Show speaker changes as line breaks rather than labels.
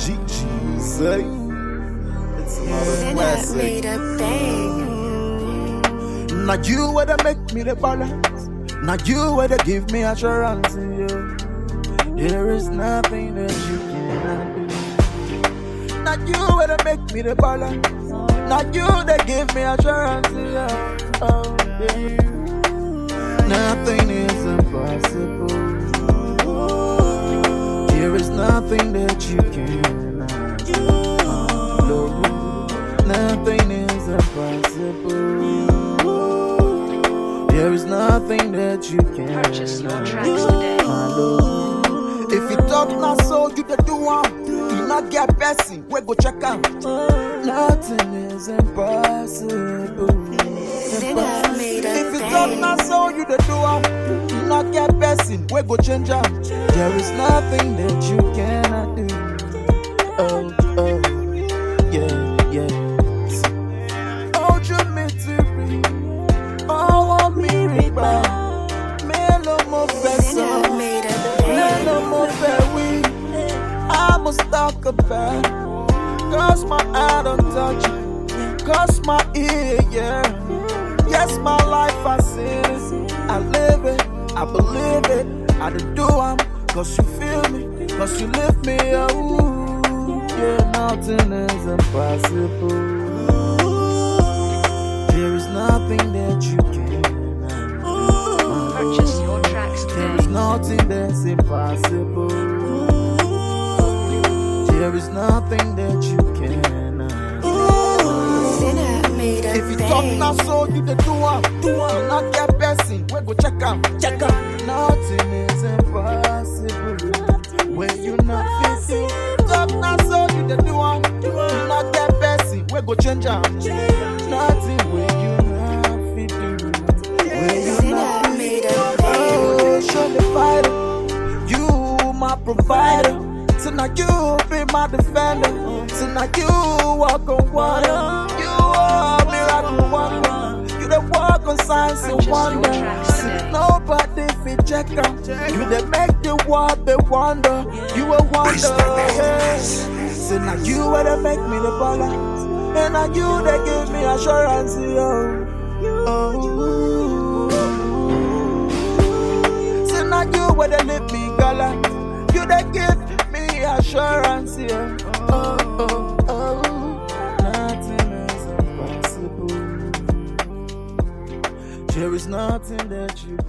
Jesus. It's another classic.
Made a bang.
Now you where they make me the balance. Now you where they give me assurance. Yeah. There is nothing that you cannot do. Now you where they make me the balance. Now you they give me assurance. Yeah. Oh, yeah. Nothing is impossible. There is nothing that you cannot do. Nothing is impossible. There is nothing that you cannot
Purchase your tracks today.
If you talk not so, you the do one. You not get person, we go check out. Nothing is impossible. If you talk not so, you the do one. You not get person, we go change out. There is nothing that you cannot do. Oh, oh, yeah, yeah. Oh, you meant to read. Oh, want me read back. Melo mo vessel. Melo mo very. I must talk about. Cause my eye don't touch it. Cause my ear, yeah. Yes, my life I see it. I live it. I believe it. I do I'm. Cause you feel me. Cause you lift me up. Yeah, nothing is impossible. There is nothing that you cannot do.
Purchase your tracks
There is
today.
nothing that's impossible. There is nothing that you cannot do. If you talk not so, you the do am. You not get person, we go check am. Check am. Nothing is impossible. When you not fit, talk not so, you the do am. You not get person, we go change am. Nothing when you not fit do. When you not fit, oh, show the fighter. You my provider. So now you be my defender. So now you walk on water. You are miracle wonder. You the walk on signs and wonder. Nobody fit check out. You the make the world be wonder. You a wonder. Yeah. So now you where they make me the balance. And now you they give me assurance. Yo. Oh. So now you where they let me gallant. You they give me assurance, yeah. Oh, oh, oh. Nothing is impossible. There is nothing that you